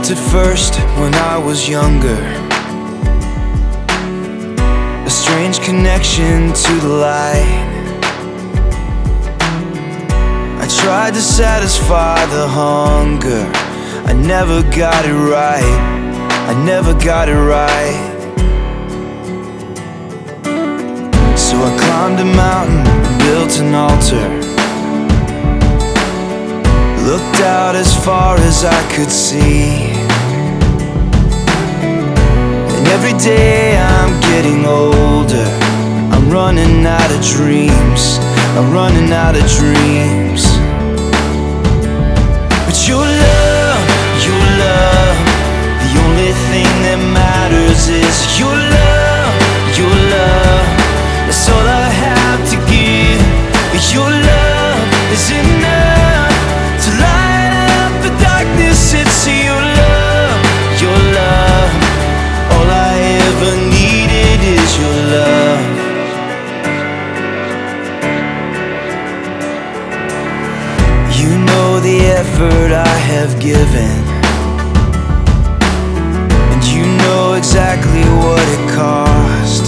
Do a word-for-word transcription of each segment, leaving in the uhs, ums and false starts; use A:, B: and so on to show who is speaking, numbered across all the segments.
A: felt it first when I was younger, a strange connection to the light. I tried to satisfy the hunger, I never got it right, I never got it right. So I climbed a mountain, built an altar, looked out as far as I could see. And every day I'm getting older, I'm running out of dreams, I'm running out of dreams. But your love, your love, the only thing that matters is your love, your love. That's all I have to give. Your love is enough to light up the darkness. It's your love, your love. All I ever needed is your love. You know the effort I have given, and you know exactly what it cost.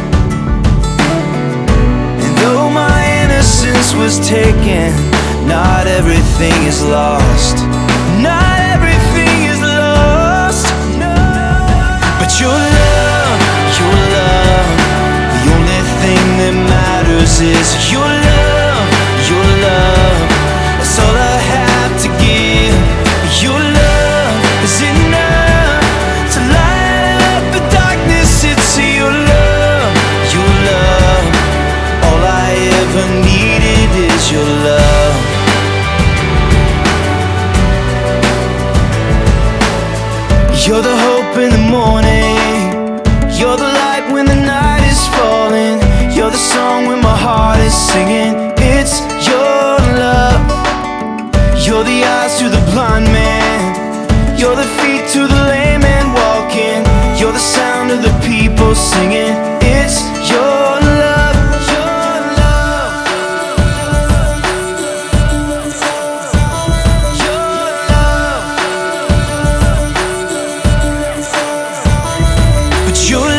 A: And though my innocence was taken, not everything is lost, not everything is lost, no. But your love, your love, the only thing that matters is your love, your love. That's all I have to give. Your love is enough to light up the darkness. It's your love, your love. All I ever needed is your love. You're the hope in the morning, you're the light when the night is falling, you're the song when my heart is singing. It's your love. You're the eyes to the blind man, you're the feet to the lame man walking, you're the sound of the people singing. It's your love, your love, your love. But your